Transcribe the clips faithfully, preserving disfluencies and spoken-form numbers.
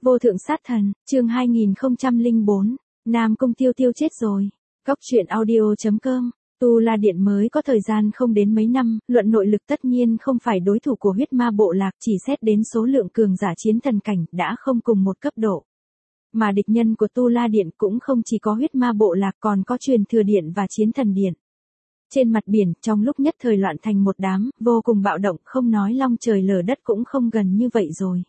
Vô thượng sát thần, chương hai nghìn không trăm lẻ bốn, Nam Cung Tiêu Tiêu chết rồi. Góc truyện audio chấm com, Tu La Điện mới có thời gian không đến mấy năm, luận nội lực tất nhiên không phải đối thủ của huyết ma bộ lạc, chỉ xét đến số lượng cường giả chiến thần cảnh đã không cùng một cấp độ. Mà địch nhân của Tu La Điện cũng không chỉ có huyết ma bộ lạc, còn có truyền thừa điện và chiến thần điện. Trên mặt biển, trong lúc nhất thời loạn thành một đám, vô cùng bạo động, không nói long trời lở đất cũng không gần như vậy rồi.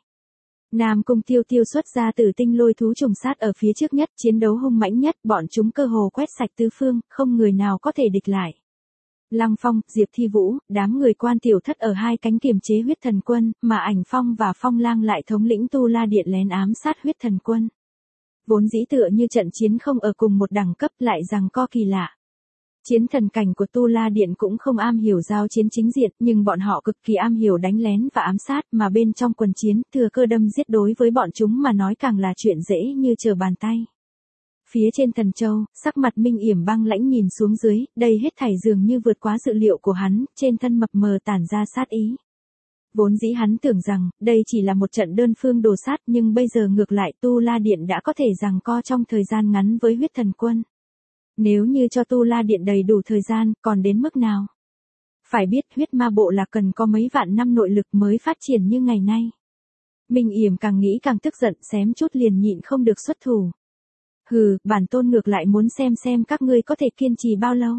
Nam Cung Tiêu Tiêu xuất ra Tử Tinh lôi thú trùng sát ở phía trước nhất, chiến đấu hung mãnh nhất, bọn chúng cơ hồ quét sạch tứ phương, không người nào có thể địch lại. Lăng Phong, Diệp Thi Vũ, đám người Quan Tiểu Thất ở hai cánh kiềm chế huyết thần quân, mà Ảnh Phong và Phong Lang lại thống lĩnh Tu La Điện lén ám sát huyết thần quân. Vốn dĩ tựa như trận chiến không ở cùng một đẳng cấp, lại rằng co kỳ lạ. Chiến thần cảnh của Tu La Điện cũng không am hiểu giao chiến chính diện, nhưng bọn họ cực kỳ am hiểu đánh lén và ám sát, mà bên trong quần chiến, thừa cơ đâm giết đối với bọn chúng mà nói càng là chuyện dễ như trở bàn tay. Phía trên Thần Châu, sắc mặt Minh Yểm băng lãnh nhìn xuống dưới, đây hết thảy dường như vượt quá dự liệu của hắn, trên thân mập mờ tản ra sát ý. Vốn dĩ hắn tưởng rằng, đây chỉ là một trận đơn phương đồ sát, nhưng bây giờ ngược lại Tu La Điện đã có thể giằng co trong thời gian ngắn với huyết thần quân. Nếu như cho Tu La Điện đầy đủ thời gian, còn đến mức nào? Phải biết huyết ma bộ là cần có mấy vạn năm nội lực mới phát triển như ngày nay. Minh Yểm càng nghĩ càng tức giận, xém chút liền nhịn không được xuất thủ. Hừ, bản tôn ngược lại muốn xem xem các ngươi có thể kiên trì bao lâu.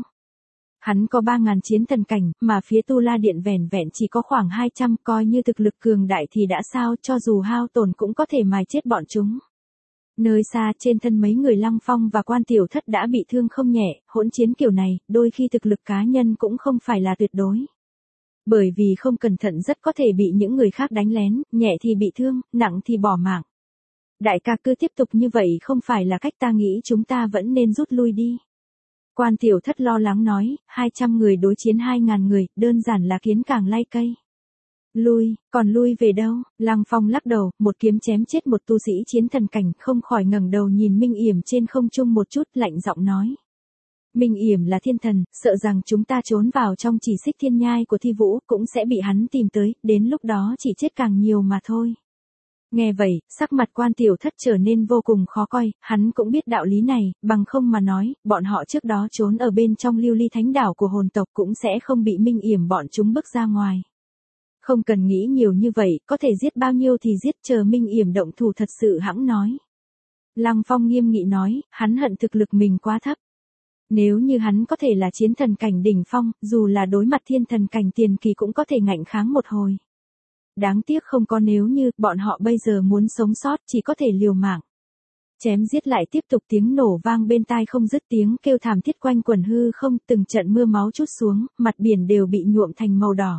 Hắn có ba ngàn chiến thần cảnh, mà phía Tu La Điện vẻn vẹn chỉ có khoảng hai trăm, coi như thực lực cường đại thì đã sao, cho dù hao tổn cũng có thể mài chết bọn chúng. Nơi xa trên thân mấy người Lăng Phong và Quan Tiểu Thất đã bị thương không nhẹ, hỗn chiến kiểu này, đôi khi thực lực cá nhân cũng không phải là tuyệt đối. Bởi vì không cẩn thận rất có thể bị những người khác đánh lén, nhẹ thì bị thương, nặng thì bỏ mạng. Đại ca cứ tiếp tục như vậy không phải là cách ta nghĩ, chúng ta vẫn nên rút lui đi. Quan Tiểu Thất lo lắng nói, hai trăm người đối chiến hai ngàn người, đơn giản là kiến càng lay cây. Lui, còn lui về đâu? Lăng Phong lắc đầu, một kiếm chém chết một tu sĩ chiến thần cảnh, không khỏi ngẩng đầu nhìn Minh Yểm trên không trung một chút, lạnh giọng nói. Minh Yểm là thiên thần, sợ rằng chúng ta trốn vào trong chỉ xích thiên nhai của Thi Vũ, cũng sẽ bị hắn tìm tới, đến lúc đó chỉ chết càng nhiều mà thôi. Nghe vậy, sắc mặt Quan Tiểu Thất trở nên vô cùng khó coi, hắn cũng biết đạo lý này, bằng không mà nói, bọn họ trước đó trốn ở bên trong lưu ly thánh đảo của hồn tộc cũng sẽ không bị Minh Yểm bọn chúng bức ra ngoài. Không cần nghĩ nhiều như vậy, có thể giết bao nhiêu thì giết, chờ Minh Yểm động thủ thật sự hãng nói. Lăng Phong nghiêm nghị nói, hắn hận thực lực mình quá thấp. Nếu như hắn có thể là chiến thần cảnh đỉnh phong, dù là đối mặt thiên thần cảnh tiền kỳ cũng có thể ngạnh kháng một hồi. Đáng tiếc không có nếu như, bọn họ bây giờ muốn sống sót chỉ có thể liều mạng. Chém giết lại tiếp tục, tiếng nổ vang bên tai không dứt, tiếng kêu thảm thiết quanh quẩn hư không, từng trận mưa máu trút xuống, mặt biển đều bị nhuộm thành màu đỏ.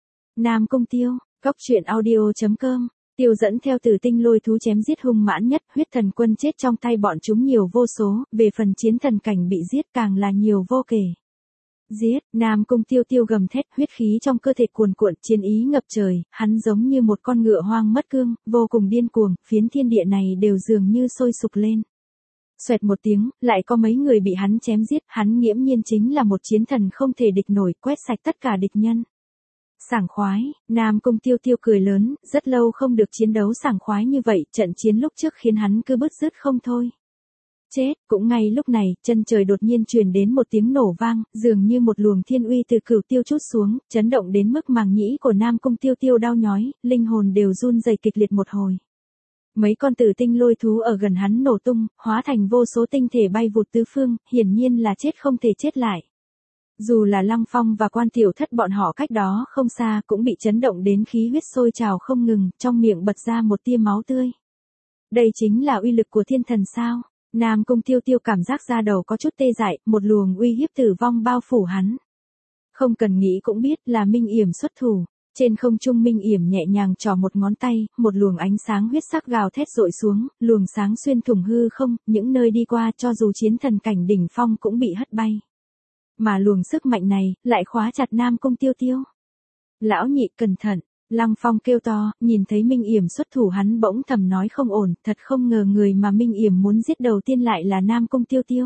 Nam Cung Tiêu, góc truyện audio chấm com, Tiêu dẫn theo Tử Tinh lôi thú chém giết hung mãn nhất, huyết thần quân chết trong tay bọn chúng nhiều vô số, về phần chiến thần cảnh bị giết càng là nhiều vô kể. Giết, Nam Cung Tiêu Tiêu gầm thét, huyết khí trong cơ thể cuồn cuộn, chiến ý ngập trời, hắn giống như một con ngựa hoang mất cương, vô cùng điên cuồng, phiến thiên địa này đều dường như sôi sục lên. Xoẹt một tiếng, lại có mấy người bị hắn chém giết, hắn nghiễm nhiên chính là một chiến thần không thể địch nổi, quét sạch tất cả địch nhân. Sảng khoái, Nam Cung Tiêu Tiêu cười lớn, rất lâu không được chiến đấu sảng khoái như vậy, trận chiến lúc trước khiến hắn cứ bứt rứt không thôi. Chết, cũng ngay lúc này, chân trời đột nhiên truyền đến một tiếng nổ vang, dường như một luồng thiên uy từ cửu tiêu trút xuống, chấn động đến mức màng nhĩ của Nam Cung Tiêu Tiêu đau nhói, linh hồn đều run rẩy kịch liệt một hồi. Mấy con Tử Tinh lôi thú ở gần hắn nổ tung, hóa thành vô số tinh thể bay vụt tứ phương, hiển nhiên là chết không thể chết lại. Dù là Lăng Phong và Quan Tiểu Thất bọn họ cách đó không xa cũng bị chấn động đến khí huyết sôi trào không ngừng, trong miệng bật ra một tia máu tươi. Đây chính là uy lực của thiên thần sao? Nam Cung Tiêu Tiêu cảm giác da đầu có chút tê dại, một luồng uy hiếp tử vong bao phủ hắn. Không cần nghĩ cũng biết là Minh Yểm xuất thủ. Trên không trung Minh Yểm nhẹ nhàng trò một ngón tay, một luồng ánh sáng huyết sắc gào thét dội xuống, luồng sáng xuyên thủng hư không, những nơi đi qua cho dù chiến thần cảnh đỉnh phong cũng bị hất bay. Mà luồng sức mạnh này, lại khóa chặt Nam Cung Tiêu Tiêu. Lão nhị cẩn thận, Lăng Phong kêu to, nhìn thấy Minh Yểm xuất thủ hắn bỗng thầm nói không ổn, thật không ngờ người mà Minh Yểm muốn giết đầu tiên lại là Nam Cung Tiêu Tiêu.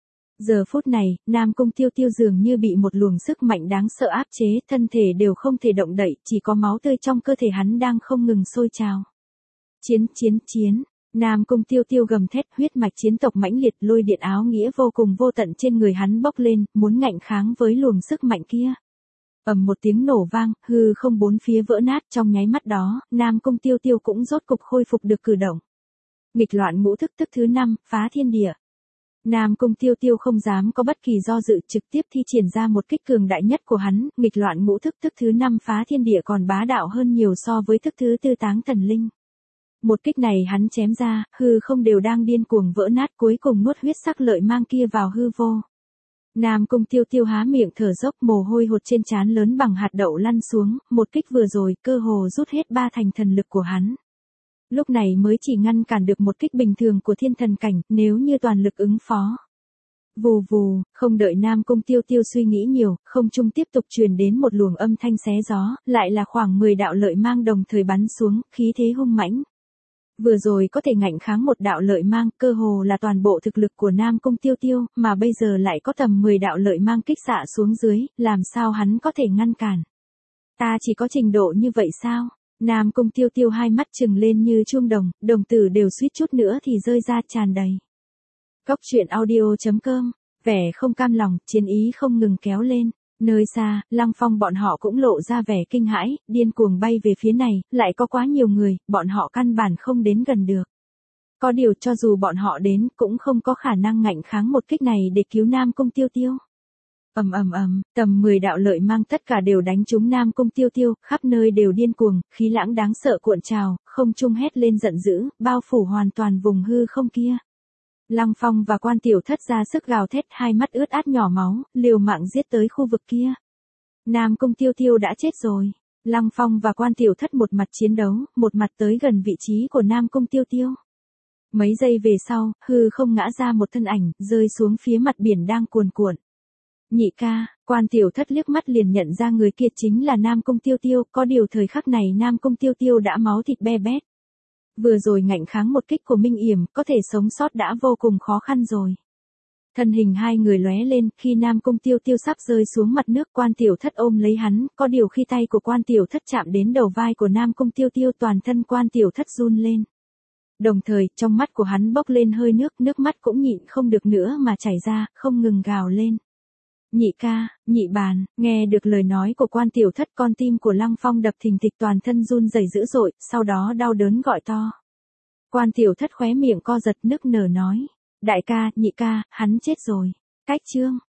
Giờ phút này, Nam Cung Tiêu Tiêu dường như bị một luồng sức mạnh đáng sợ áp chế, thân thể đều không thể động đậy, chỉ có máu tươi trong cơ thể hắn đang không ngừng sôi trào. Chiến, chiến, chiến, Nam Cung Tiêu Tiêu gầm thét, huyết mạch chiến tộc mãnh liệt, lôi điện áo nghĩa vô cùng vô tận trên người hắn bốc lên, muốn ngạnh kháng với luồng sức mạnh kia. Ầm một tiếng nổ vang, hư không bốn phía vỡ nát, trong nháy mắt đó, Nam Cung Tiêu Tiêu cũng rốt cục khôi phục được cử động. Nghịch loạn ngũ thức thức thứ năm, phá thiên địa. Nam Cung Tiêu Tiêu không dám có bất kỳ do dự, trực tiếp thi triển ra một kích cường đại nhất của hắn, nghịch loạn ngũ thức thức thứ năm phá thiên địa còn bá đạo hơn nhiều so với thức thứ tư táng thần linh. Một kích này hắn chém ra, hư không đều đang điên cuồng vỡ nát, cuối cùng nuốt huyết sắc lợi mang kia vào hư vô. Nam Cung Tiêu Tiêu há miệng thở dốc, mồ hôi hột trên trán lớn bằng hạt đậu lăn xuống, một kích vừa rồi cơ hồ rút hết ba thành thần lực của hắn. Lúc này mới chỉ ngăn cản được một kích bình thường của thiên thần cảnh, nếu như toàn lực ứng phó. Vù vù, không đợi Nam Cung Tiêu Tiêu suy nghĩ nhiều, không trung tiếp tục truyền đến một luồng âm thanh xé gió, lại là khoảng mười đạo lợi mang đồng thời bắn xuống, khí thế hung mãnh. Vừa rồi có thể ngạnh kháng một đạo lợi mang, cơ hồ là toàn bộ thực lực của Nam Cung Tiêu Tiêu, mà bây giờ lại có tầm mười đạo lợi mang kích xạ xuống dưới, làm sao hắn có thể ngăn cản. Ta chỉ có trình độ như vậy sao? Nam Cung Tiêu Tiêu hai mắt trừng lên như chuông đồng, đồng tử đều suýt chút nữa thì rơi ra tràn đầy. Cốc truyện audio chấm com, vẻ không cam lòng, chiến ý không ngừng kéo lên. Nơi xa, Lăng Phong bọn họ cũng lộ ra vẻ kinh hãi, điên cuồng bay về phía này, lại có quá nhiều người, bọn họ căn bản không đến gần được. Có điều cho dù bọn họ đến, cũng không có khả năng ngạnh kháng một kích này để cứu Nam Cung Tiêu Tiêu. Ầm ầm ầm, tầm mười đạo lợi mang tất cả đều đánh trúng Nam Cung Tiêu Tiêu, khắp nơi đều điên cuồng, khí lãng đáng sợ cuộn trào, không trung hét lên giận dữ, bao phủ hoàn toàn vùng hư không kia. Lăng Phong và Quan Tiểu Thất ra sức gào thét, hai mắt ướt át nhỏ máu, liều mạng giết tới khu vực kia. Nam Cung Tiêu Tiêu đã chết rồi. Lăng Phong và Quan Tiểu Thất một mặt chiến đấu, một mặt tới gần vị trí của Nam Cung Tiêu Tiêu. Mấy giây về sau, hư không ngã ra một thân ảnh, rơi xuống phía mặt biển đang cuồn cuộn. Nhị ca, Quan Tiểu Thất liếc mắt liền nhận ra người kia chính là Nam Cung Tiêu Tiêu, có điều thời khắc này Nam Cung Tiêu Tiêu đã máu thịt be bét. Vừa rồi ngạnh kháng một kích của Minh Yểm, có thể sống sót đã vô cùng khó khăn rồi. Thân hình hai người lóe lên, khi Nam Cung Tiêu Tiêu sắp rơi xuống mặt nước, Quan Tiểu Thất ôm lấy hắn, có điều khi tay của Quan Tiểu Thất chạm đến đầu vai của Nam Cung Tiêu Tiêu, toàn thân Quan Tiểu Thất run lên. Đồng thời, trong mắt của hắn bốc lên hơi nước, nước mắt cũng nhịn không được nữa mà chảy ra, không ngừng gào lên. Nhị ca, nhị bàn, nghe được lời nói của Quan Tiểu Thất, con tim của Lăng Phong đập thình thịch, toàn thân run rẩy dữ dội, sau đó đau đớn gọi to. Quan Tiểu Thất khóe miệng co giật, nức nở nói. Đại ca, nhị ca, hắn chết rồi. Cách chương.